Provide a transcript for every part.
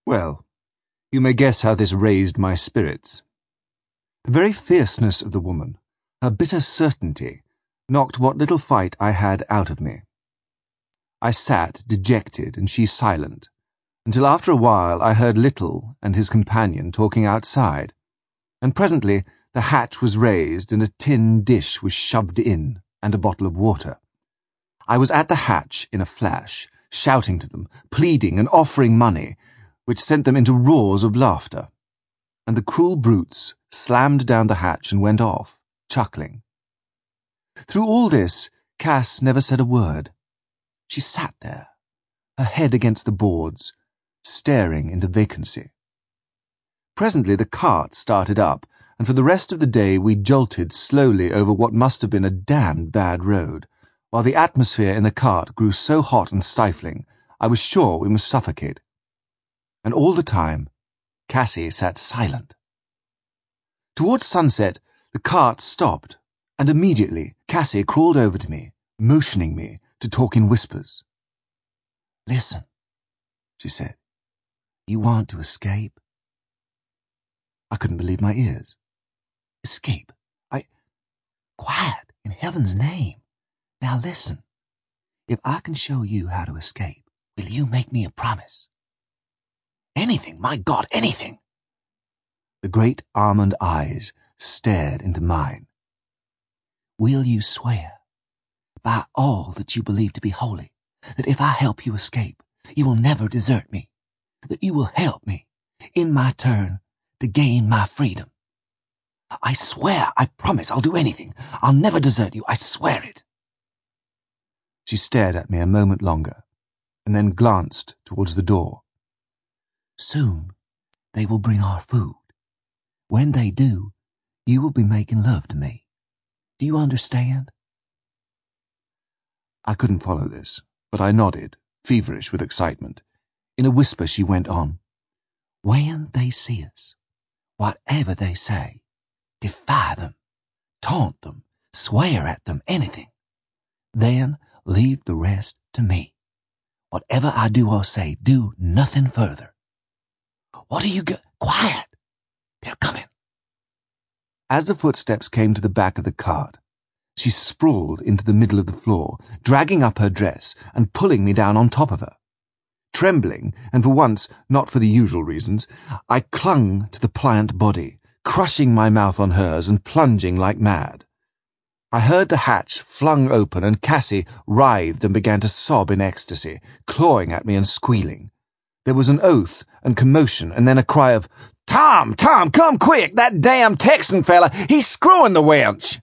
Well, you may guess how this raised my spirits. The very fierceness of the woman, her bitter certainty, knocked what little fight I had out of me. I sat dejected and she silent, until after a while I heard Little and his companion talking outside, and presently the hatch was raised and a tin dish was shoved in and a bottle of water. I was at the hatch in a flash, shouting to them, pleading and offering money, which sent them into roars of laughter, and the cruel brutes slammed down the hatch and went off, chuckling. Through all this, Cass never said a word. She sat there, her head against the boards, staring into vacancy. Presently the cart started up, and for the rest of the day we jolted slowly over what must have been a damned bad road, while the atmosphere in the cart grew so hot and stifling, I was sure we must suffocate. And all the time, Cassie sat silent. Towards sunset, the cart stopped, and immediately Cassie crawled over to me, motioning me to talk in whispers. "Listen," she said. "You want to escape?" I couldn't believe my ears. Escape? Quiet, in heaven's name. Now listen. If I can show you how to escape, will you make me a promise? Anything, my God, anything. The great almond eyes stared into mine. Will you swear, by all that you believe to be holy, that if I help you escape, you will never desert me, that you will help me, in my turn, to gain my freedom? I swear, I promise, I'll do anything. I'll never desert you, I swear it. She stared at me a moment longer, and then glanced towards the door. Soon they will bring our food. When they do, you will be making love to me. Do you understand? I couldn't follow this, but I nodded, feverish with excitement. In a whisper she went on. When they see us, whatever they say, defy them, taunt them, swear at them, anything. Then leave the rest to me. Whatever I do or say, do nothing further. What are you Quiet! They're coming. As the footsteps came to the back of the cart, she sprawled into the middle of the floor, dragging up her dress and pulling me down on top of her. Trembling, and for once not for the usual reasons, I clung to the pliant body, crushing my mouth on hers and plunging like mad. I heard the hatch flung open and Cassie writhed and began to sob in ecstasy, clawing at me and squealing. There was an oath and commotion and then a cry of, Tom, come quick! That damn Texan fella, he's screwing the wench!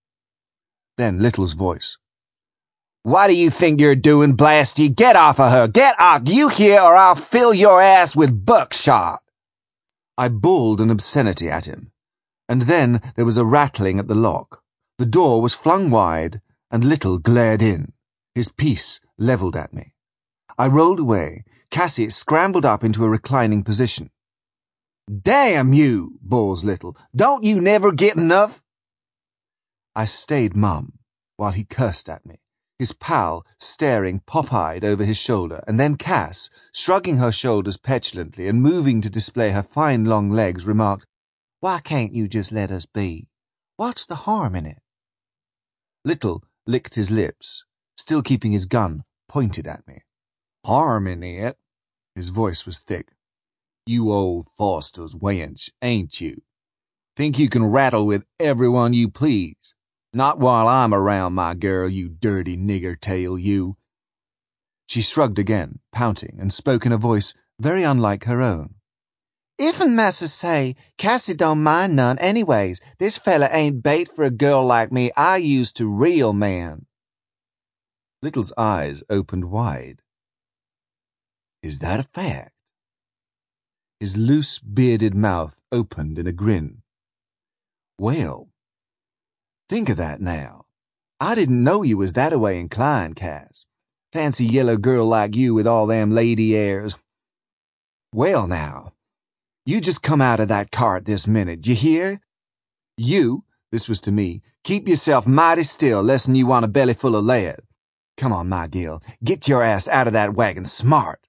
Then Little's voice. What do you think you're doing, blast you? Get off of her! Get off! Do you hear, or I'll fill your ass with buckshot! I bawled an obscenity at him, and then there was a rattling at the lock. The door was flung wide, and Little glared in, his piece levelled at me. I rolled away. Cassie scrambled up into a reclining position. Damn you, bawls Little. Don't you never get enough? I stayed mum, while he cursed at me, his pal staring pop-eyed over his shoulder, and then Cass, shrugging her shoulders petulantly and moving to display her fine long legs, remarked, Why can't you just let us be? What's the harm in it? Little licked his lips, still keeping his gun pointed at me. Harm in it? His voice was thick. You old Foster's wench, ain't you? Think you can rattle with everyone you please? Not while I'm around, my girl, you dirty nigger tail, you. She shrugged again, pouting, and spoke in a voice very unlike her own. If and Massa say, Cassie don't mind none anyways. This fella ain't bait for a girl like me. I used to real man. Little's eyes opened wide. Is that a fact? His loose, bearded mouth opened in a grin. Well, think of that now. I didn't know you was that-a-way inclined, Cass. Fancy yellow girl like you with all them lady airs. Well now, you just come out of that cart this minute, you hear? You, this was to me, keep yourself mighty still less'n you want a belly full of lead. Come on, my girl, get your ass out of that wagon smart.